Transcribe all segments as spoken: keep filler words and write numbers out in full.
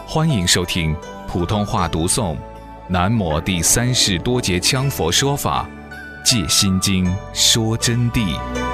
欢迎收听普通话读诵南摩第三世多杰羌佛说法戒心经说真谛。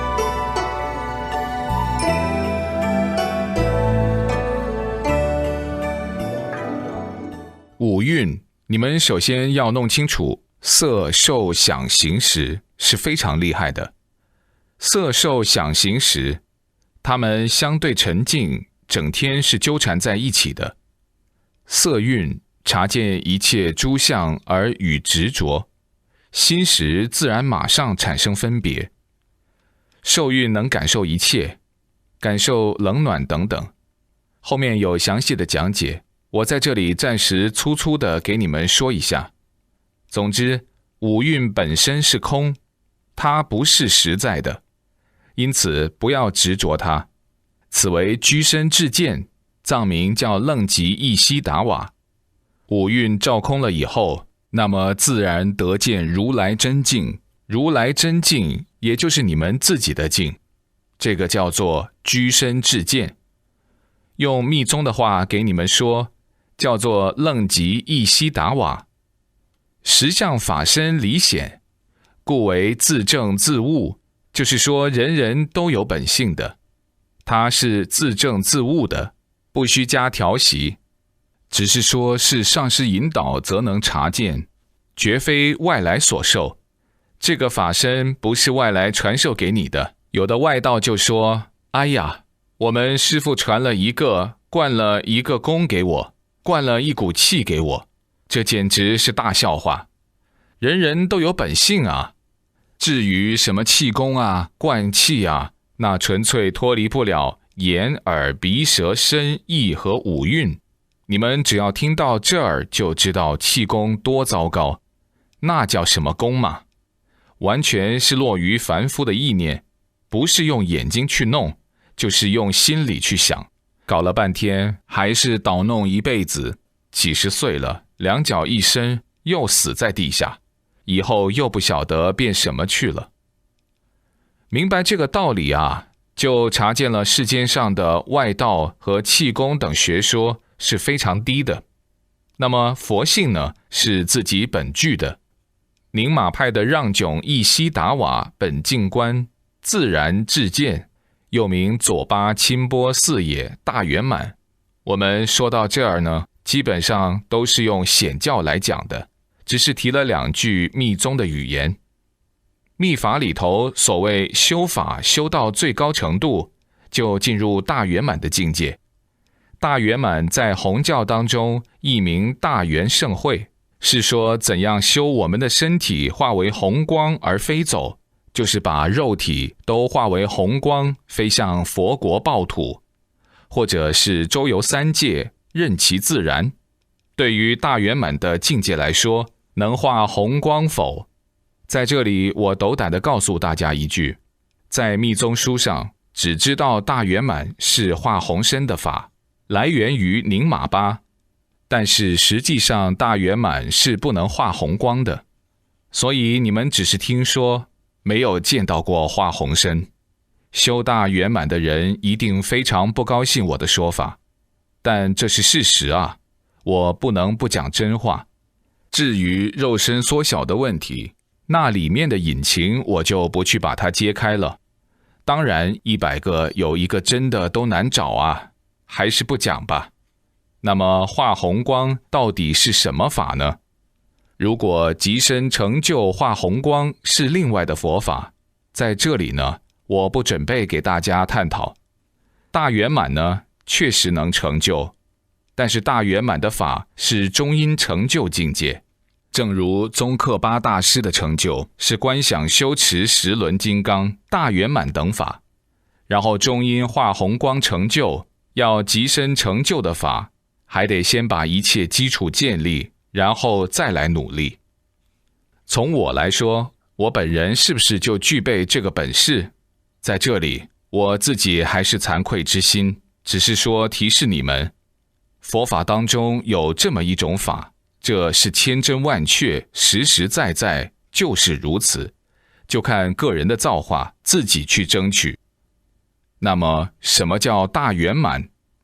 五蕴，你们首先要弄清楚，色受想行识是非常厉害的。色受想行识，它们相对沉静，整天是纠缠在一起的。色蕴察见一切诸相而与执着，心识自然马上产生分别。受蕴能感受一切，感受冷暖等等，后面有详细的讲解，我在这里暂时粗粗的给你们说一下。总之，五蕴本身是空，它不是实在的，因此不要执着它。此为居身智见，藏名叫楞吉一悉达瓦。五蕴照空了以后，那么自然得见如来真境。如来真境也就是你们自己的境，这个叫做居身智见。用密宗的话给你们说，叫做楞吉一悉达瓦。实相法身离显，故为自证自悟，就是说人人都有本性的，它是自证自悟的，不需加调习，只是说是上师引导则能察见，绝非外来所受。这个法身不是外来传授给你的。有的外道就说，哎呀，我们师父传了一个，灌了一个功给我，灌了一股气给我，这简直是大笑话。人人都有本性啊，至于什么气功啊、灌气啊，那纯粹脱离不了眼、耳、鼻、舌、身、意和五蕴。你们只要听到这儿就知道气功多糟糕，那叫什么功嘛？完全是落于凡夫的意念，不是用眼睛去弄，就是用心里去想，搞了半天还是捣弄一辈子，几十岁了，两脚一伸又死在地下，以后又不晓得变什么去了。明白这个道理啊，就察见了世间上的外道和气功等学说是非常低的。那么佛性呢，是自己本具的。宁玛派的让炯一悉达瓦本净观自然智见，又名左巴钦波四野大圆满。我们说到这儿呢，基本上都是用显教来讲的，只是提了两句密宗的语言。密法里头所谓修法修到最高程度，就进入大圆满的境界。大圆满在弘教当中译名大圆盛会，是说怎样修我们的身体化为红光而飞走，就是把肉体都化为红光飞向佛国报土，或者是周游三界任其自然。对于大圆满的境界来说，能化红光否？在这里我斗胆地告诉大家一句，在密宗书上只知道大圆满是化红身的法，来源于宁玛巴，但是实际上大圆满是不能化红光的，所以你们只是听说，没有见到过化红身。修大圆满的人一定非常不高兴我的说法，但这是事实啊，我不能不讲真话。至于肉身缩小的问题，那里面的隐情我就不去把它揭开了。当然一百个有一个真的都难找啊，还是不讲吧。那么化红光到底是什么法呢？如果极深成就化红光是另外的佛法，在这里呢，我不准备给大家探讨。大圆满呢，确实能成就，但是大圆满的法是中阴成就境界。正如宗喀巴大师的成就是观想修持十轮金刚、大圆满等法，然后中阴化红光成就，要极深成就的法，还得先把一切基础建立，然后再来努力。从我来说，我本人是不是就具备这个本事？在这里，我自己还是惭愧之心，只是说提示你们，佛法当中有这么一种法，这是千真万确，实实在在，就是如此，就看个人的造化，自己去争取。那么什么叫大圆满？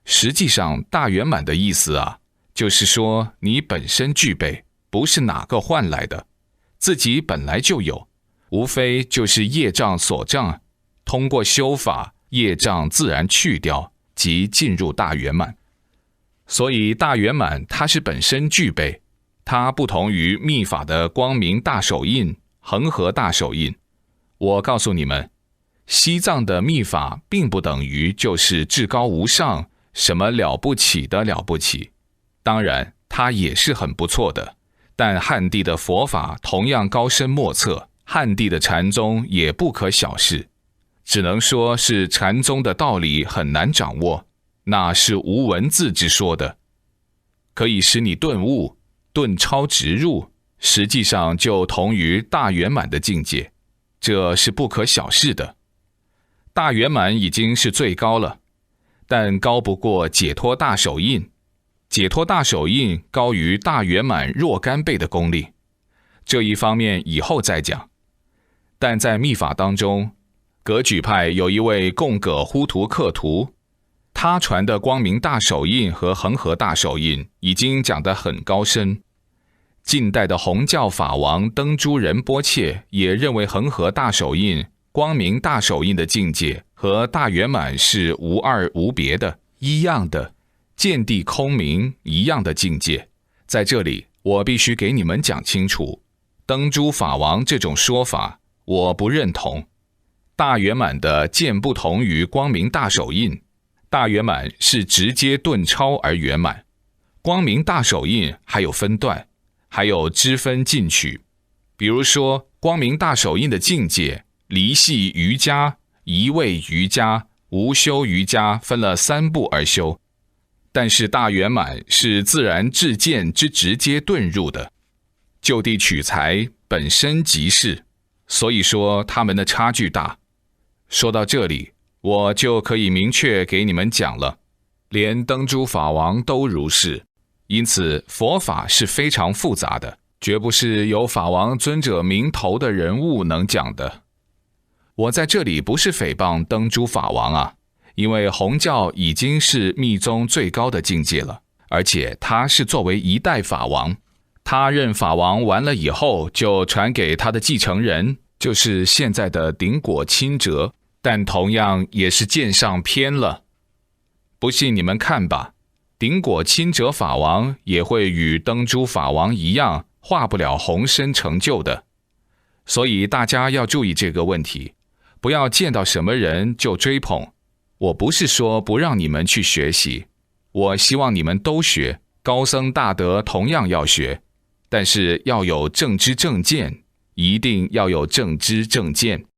实际上大圆满的意思啊，就是说你本身具备，不是哪个换来的，自己本来就有，无非就是业障所障，通过修法，业障自然去掉，即进入大圆满。所以大圆满它是本身具备，它不同于密法的光明大手印、恒河大手印。我告诉你们，西藏的密法并不等于就是至高无上，什么了不起的了不起，当然它也是很不错的，但汉地的佛法同样高深莫测，汉地的禅宗也不可小视，只能说是禅宗的道理很难掌握，那是无文字之说的，可以使你顿悟，顿超直入，实际上就同于大圆满的境界，这是不可小视的。大圆满已经是最高了，但高不过解脱大手印，解脱大手印高于大圆满若干倍的功力，这一方面以后再讲。但在密法当中，格举派有一位贡葛呼图克图，他传的光明大手印和恒河大手印已经讲得很高深。近代的红教法王登珠仁波切也认为恒河大手印、光明大手印的境界和大圆满是无二无别的，一样的，见地空明一样的境界。在这里我必须给你们讲清楚，登珠法王这种说法我不认同。大圆满的见不同于光明大手印，大圆满是直接顿超而圆满，光明大手印还有分段，还有知分进取。比如说光明大手印的境界，离系瑜伽、一味瑜伽、无修瑜伽分了三步而修，但是大圆满是自然至见之直接顿入的，就地取材本身即是，所以说他们的差距大。说到这里，我就可以明确给你们讲了，连登珠法王都如是，因此佛法是非常复杂的，绝不是有法王尊者名头的人物能讲的。我在这里不是诽谤登珠法王啊，因为红教已经是密宗最高的境界了，而且他是作为一代法王，他任法王完了以后就传给他的继承人，就是现在的顶果钦哲，但同样也是见上偏了。不信你们看吧，顶果钦哲法王也会与登珠法王一样，化不了宏深成就的。所以大家要注意这个问题，不要见到什么人就追捧。我不是说不让你们去学习，我希望你们都学，高僧大德同样要学，但是要有正知正见，一定要有正知正见。